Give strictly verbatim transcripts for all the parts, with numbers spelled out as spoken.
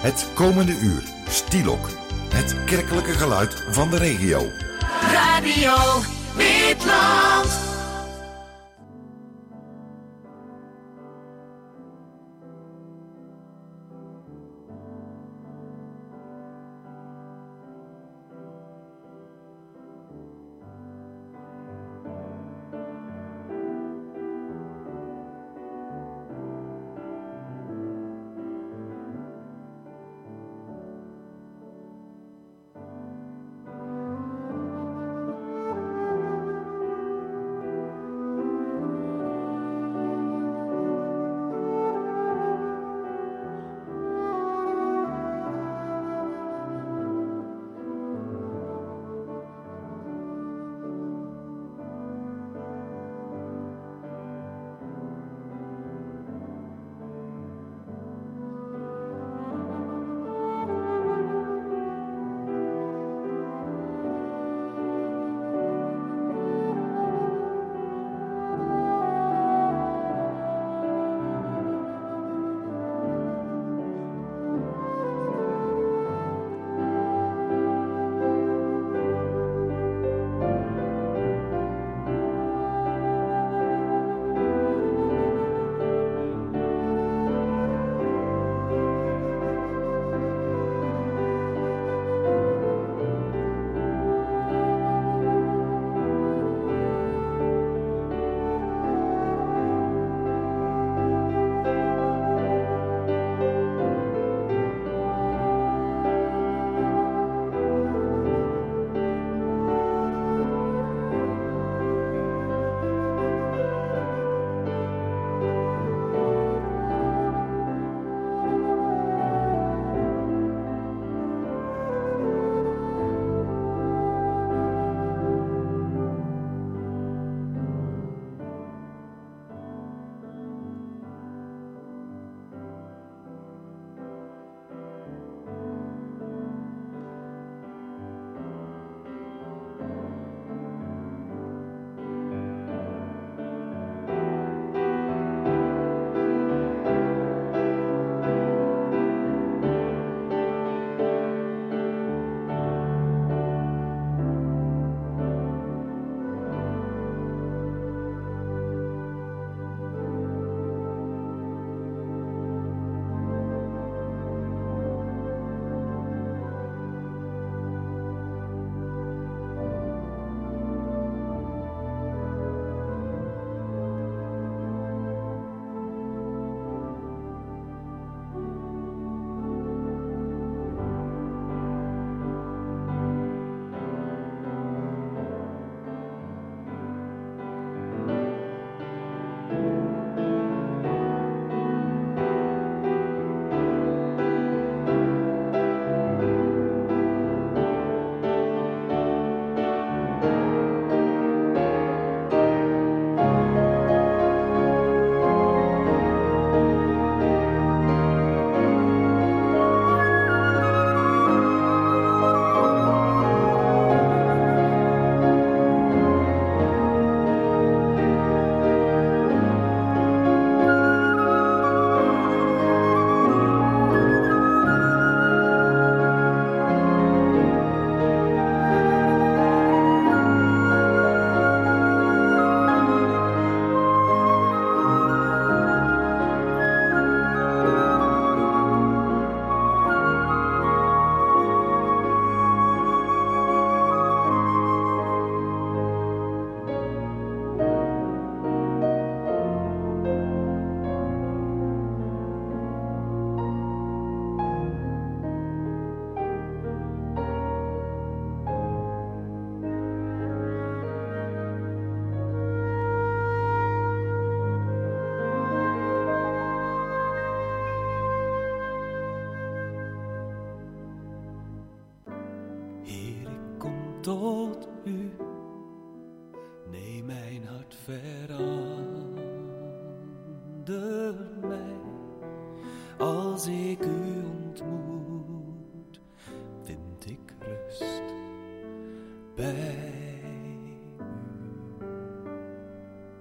Het komende uur, Stielok. Het kerkelijke geluid van de regio. Radio Witland. tot u. Neem mijn hart, verander mij. Als ik u ontmoet, vind ik rust bij u.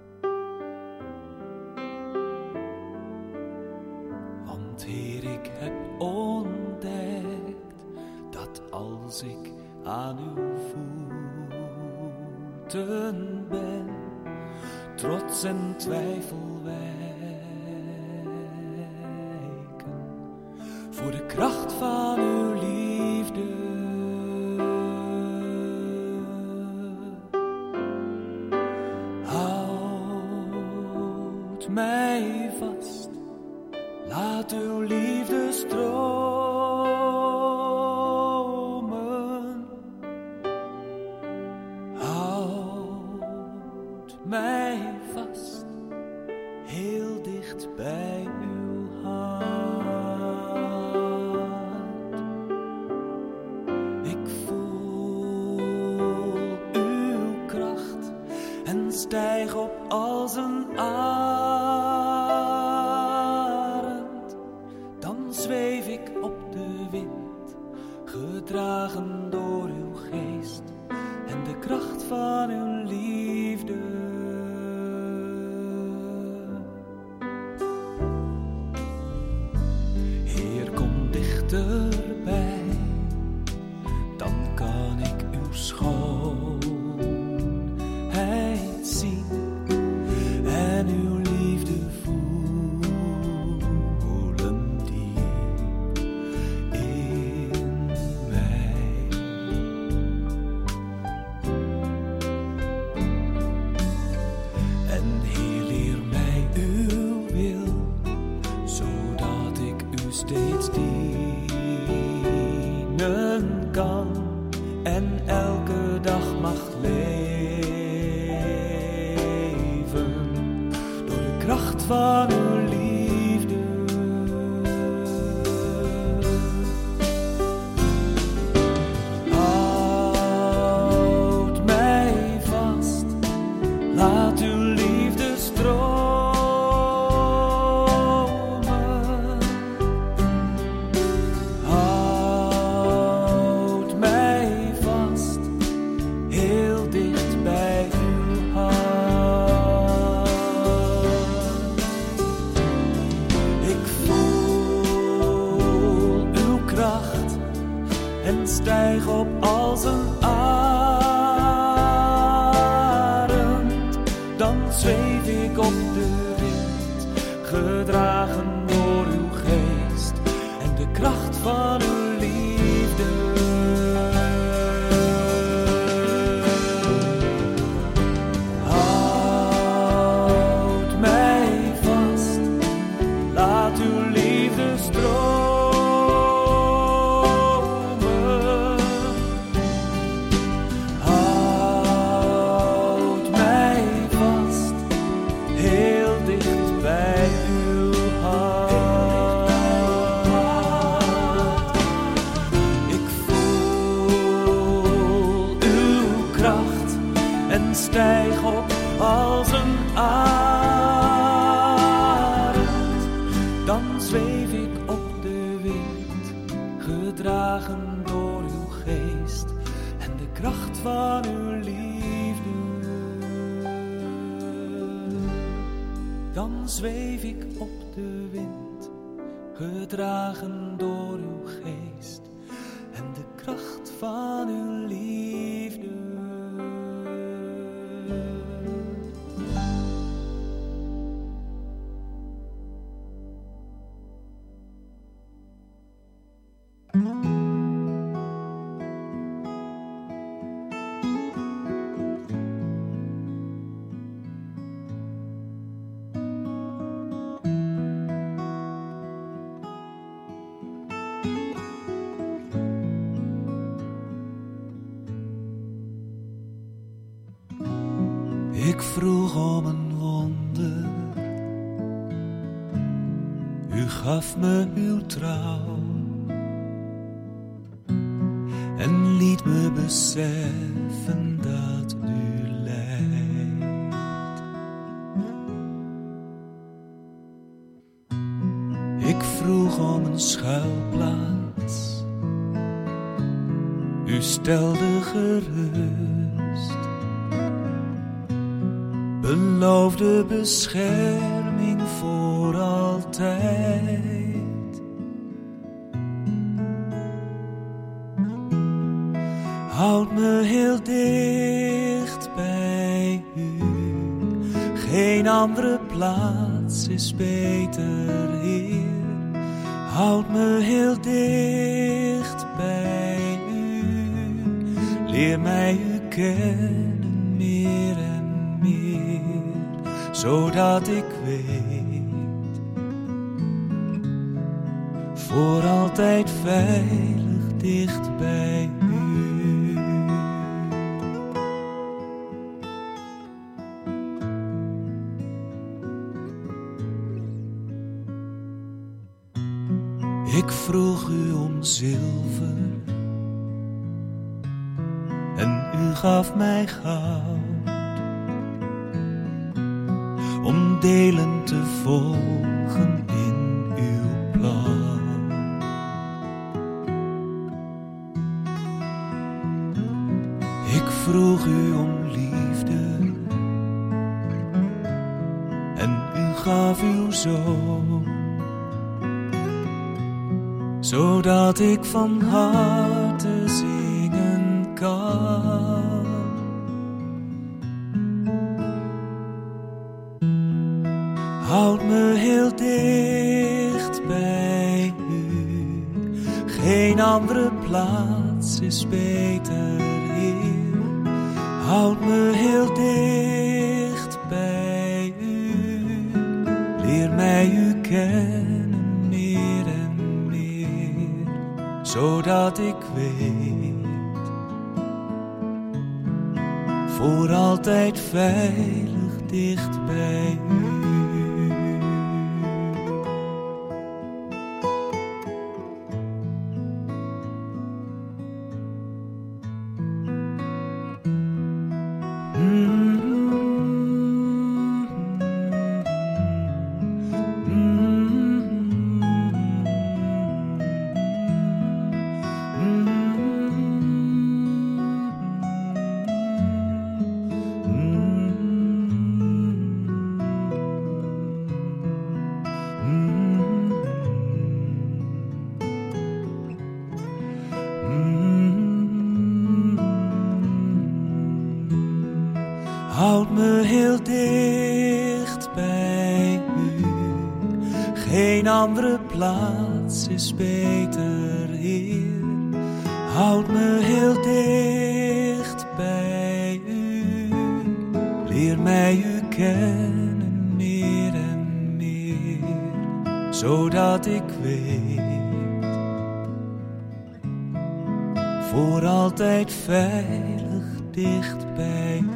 Want Heer, ik heb heb ontdekt dat als ik aan uw voeten ben, trots en twijfel wijken voor de kracht van uw liefde. Houd mij vast, laat uw liefde stromen. Houd mij vast, heel dicht bij uw hart. Ik voel uw kracht en stijg op als een arend. Dan zweef ik op de wind, gedragen door uw geest en de kracht van uw liefde. Heer, kom dichterbij, dan kan ik uw schoonheid zien en uw liefde voelen diep in mij. En Heer, leer mij uw wil, zodat ik u steeds dienen kan en elke dag mag leven door de kracht van uw liefde. Houd mij vast, laat uw liefde stromen. Houd mij vast, heel dicht bij uw hart. Ik voel uw kracht en stijg op als een arend. Dan zweef ik op de wind, gedragen door uw geest en de kracht van uw liefde. Houd mij vast, laat uw liefde stromen. Houd mij vast, heel dicht bij uw hart. Ik voel uw kracht en stijg op als een arend. Dan zweef ik op de wind, gedragen door uw geest en de kracht van uw liefde. Dan zweef ik op de wind, gedragen door uw geest en de kracht van uw liefde. Ik vroeg om een wonder, u gaf me uw trouw en liet me beseffen dat u leidt. Ik vroeg om een schuilplaats, u stelde gerust, beloofde bescherming voor altijd. Houd me heel dicht bij u. Geen andere plaats is beter, Heer. Houd me heel dicht bij u. Leer mij u kennen meer en meer, zodat ik weet, voor altijd veilig dicht bij u. Ik vroeg u om zilver en u gaf mij goud, om delen te volgen in uw plan. Ik vroeg u om liefde en u gaf uw zoon, zodat ik van harte zingen kan. Houd me heel dicht bij u. Geen andere plaats is beter, Heer. Houd me heel dicht bij u. Leer mij u kennen meer en meer, zodat ik weet, voor altijd veilig dicht bij u. Houd me heel dicht bij u. Geen andere plaats is beter, Heer. Houd me heel dicht bij u. Leer mij u kennen meer en meer, zodat ik weet, voor altijd veilig dicht bij u.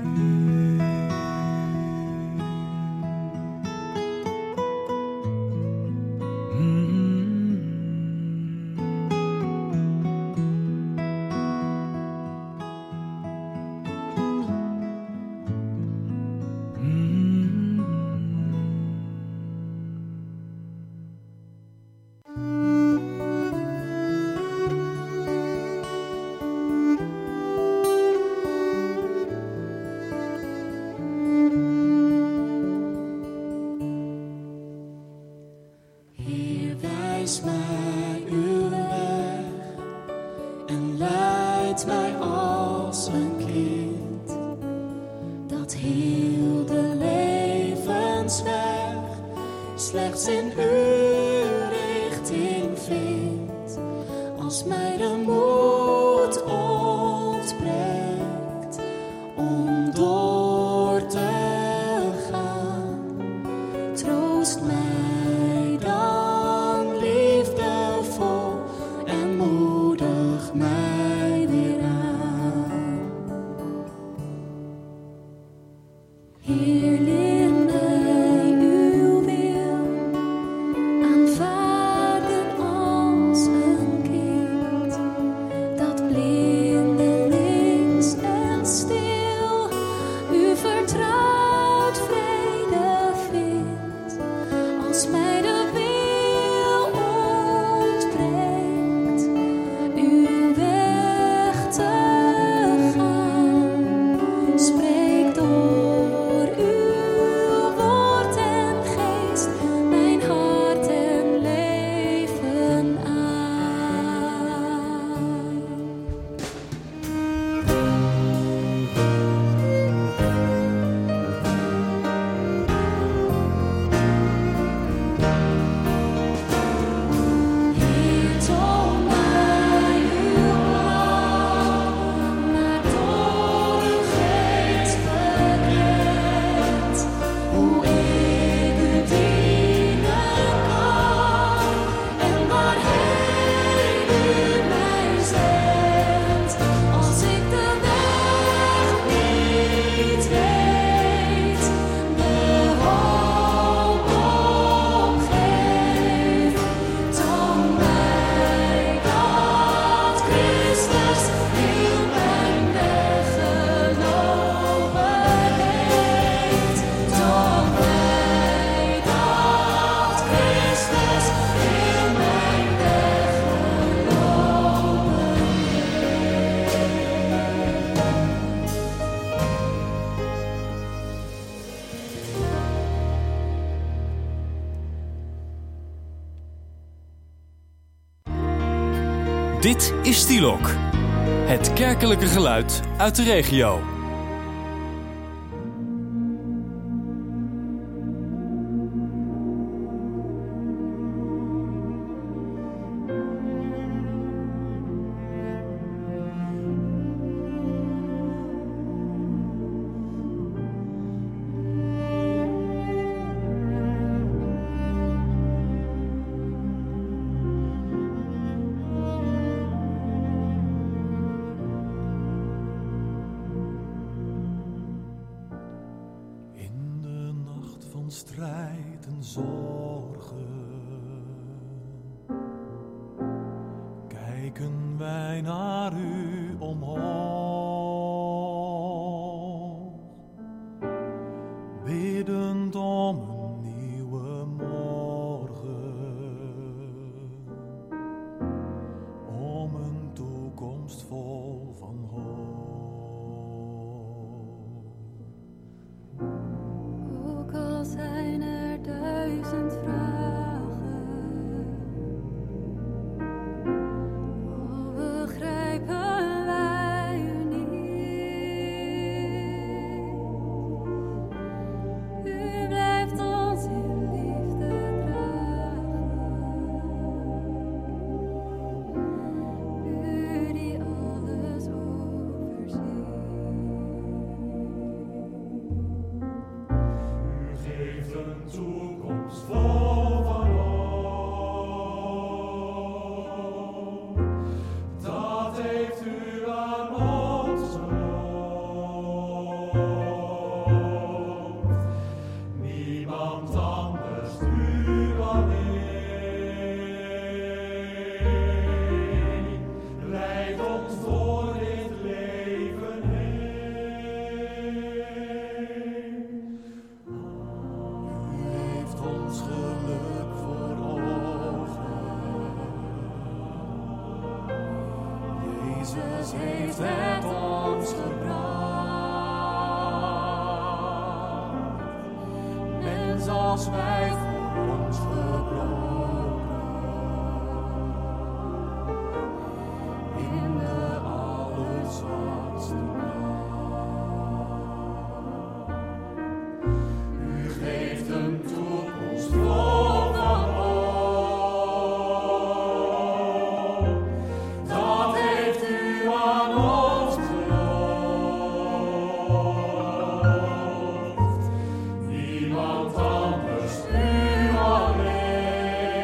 Wijs mij uw weg en leid mij als een kind dat heel de levensweg slechts in uw richting vindt. Als mij de moed ontbreekt om door te gaan, troost mij dan. Mij weer aan. Heer, leer mij uw wil aanvaarden als een kind Dit is Stielok, het kerkelijke geluid uit de regio. Strijd en zorgen, kijken wij naar u omhoog, biddend om een nieuwe morgen, om een toekomst vol van hoop. Zijn er duizend vragen, oh, begrijpen wij u niet. U blijft ons in liefde dragen, u die alles overziet. Een toekomst vol van hoop, dat heeft u aan ons beloofd. Niemand anders, u alleen, leidt ons door dit leven heen. Ons geluk voor ogen. Jezus heeft het ons gebracht. Mens als wij voor ons gebroken. In de allerzwakste nacht. U geeft een toekomst vol van hoop. Dat heeft u aan ons beloofd. Niemand anders, u alleen,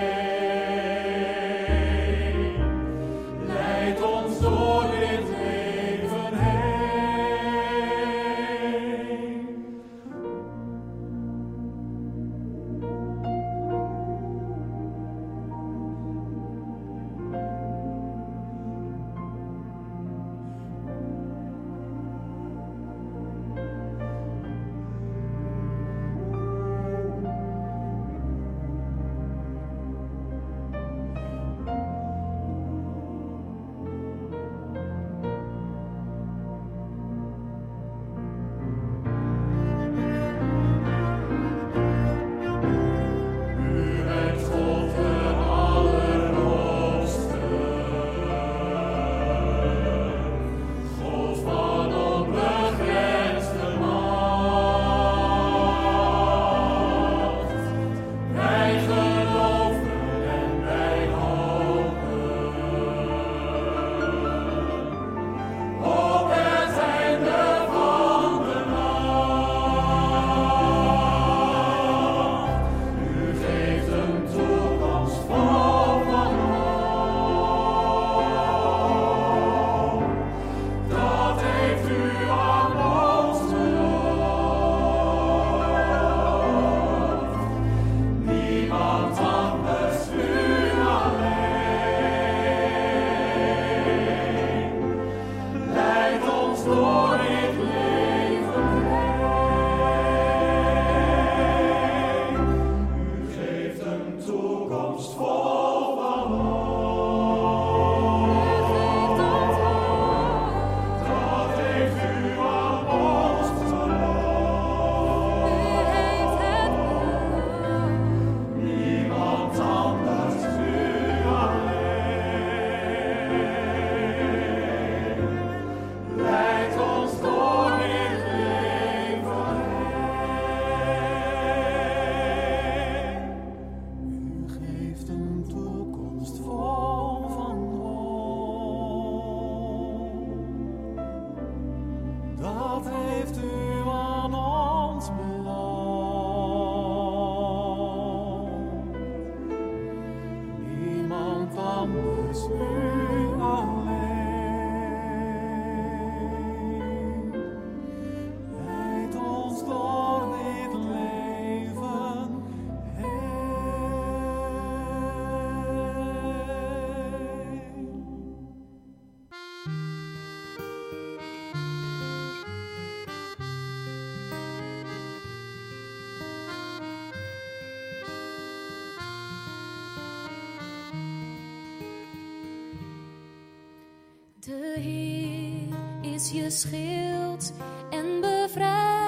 De Heer is je schild en bevrijder,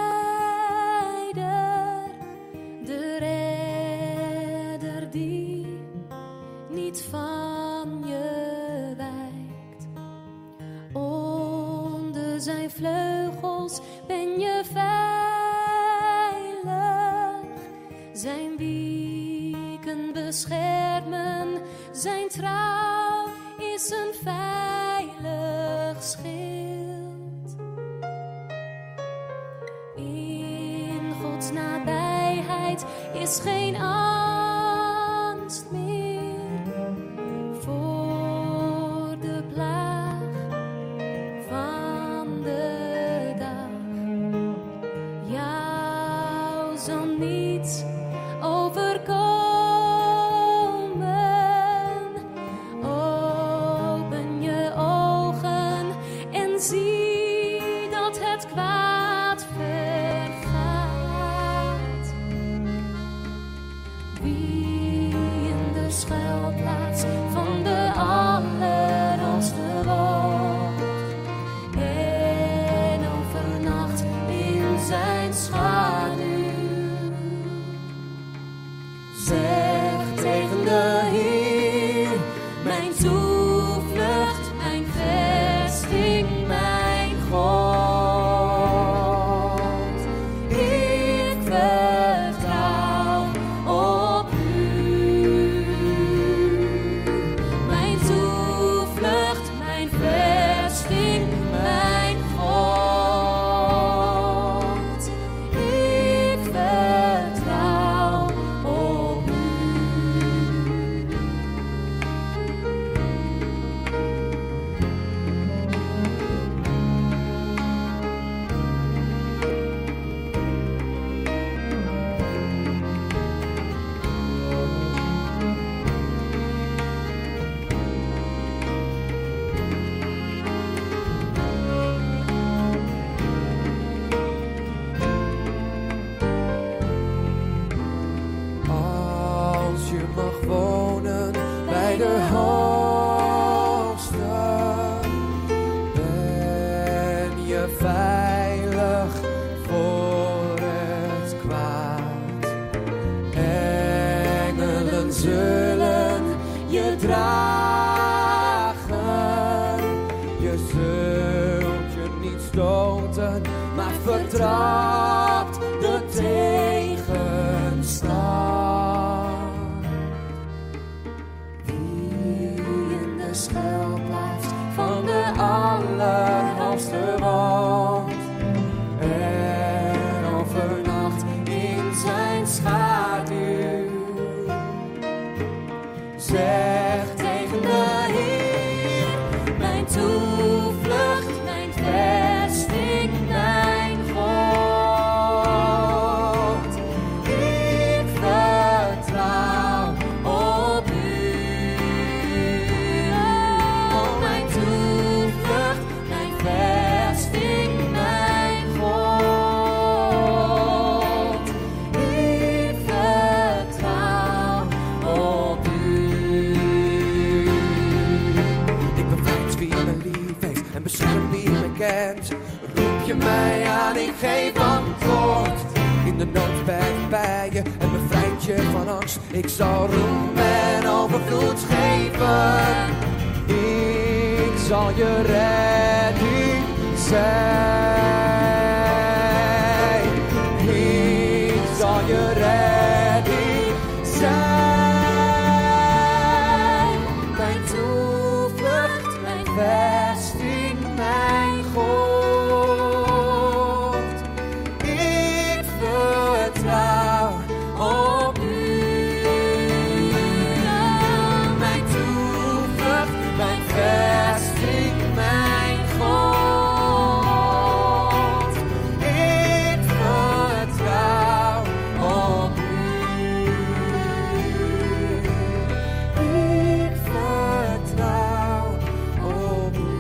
de redder die niet van je wijkt. Onder zijn vleugels ben je veilig, zijn wieken beschermen, zijn trouw is een veilig schild. In Gods nabijheid is geen angst meer voor de plaag van de dag. Jou zal niets overkomen. Open je ogen en zie dat het kwaad vergaat. Wie in de schuilplaats van de Allerhoogste woont en overnacht in zijn schaduw, zeg tegen de Heer, mijn toevlucht, mijn vesting, mijn God. Ik vertrouw op u. Mijn toevlucht, mijn vesting, mijn God. Ik vertrouw op u. Als je mag wonen bij de Hoogste, ben je veilig voor het kwaad. Engelen zullen je dragen, je zult je niet stoten, maar vertrapt de tegenstand. Wie in de schuilplaats van de Allerhoogste woont en overnacht in zijn schaduw, zeg tegen de Heer, mijn toevlucht, mijn vesting, mijn God. Ik vertrouw op u. Oh, mijn toevlucht, mijn vesting, mijn God. Ik vertrouw op u. Ik bevrijd wie me lief heeft en bescherm wie me kent. Roep je mij aan, ik geef antwoord. In de nood ben ik bij je en bevrijd je van angst. Ik zal roem en overvloed geven. Ik zal je redding zijn. Ik zal je redding zijn. Mijn toevlucht, mijn vesting, mijn God. Ik vertrouw op u. Mijn toevlucht, mijn vesting, mijn God. Ik vertrouw op u. Ik vertrouw op u.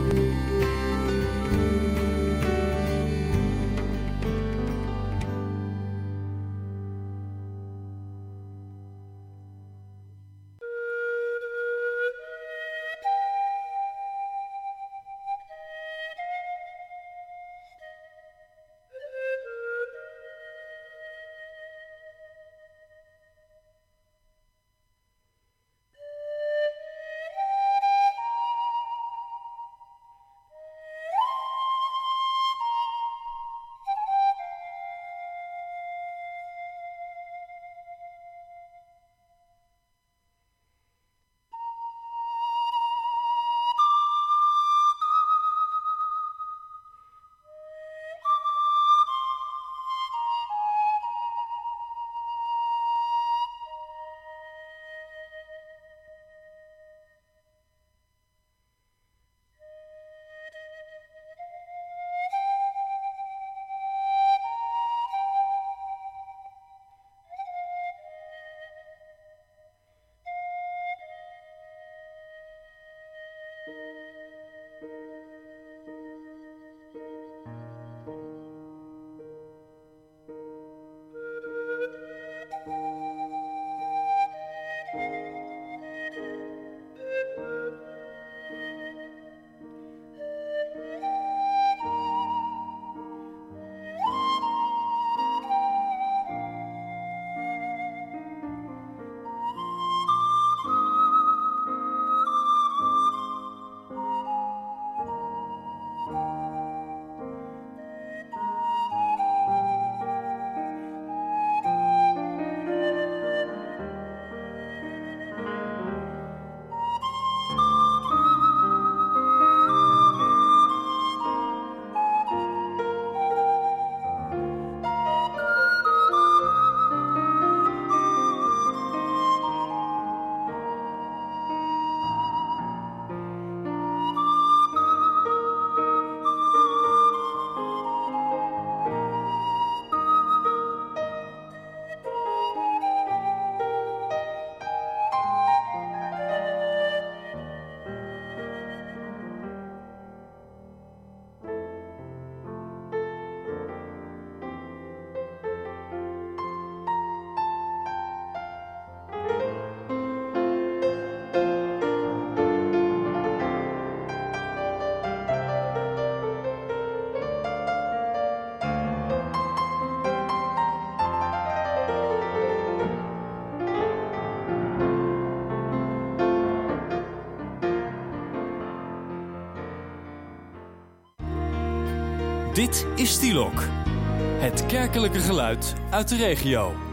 Dit is Stielok, het kerkelijke geluid uit de regio.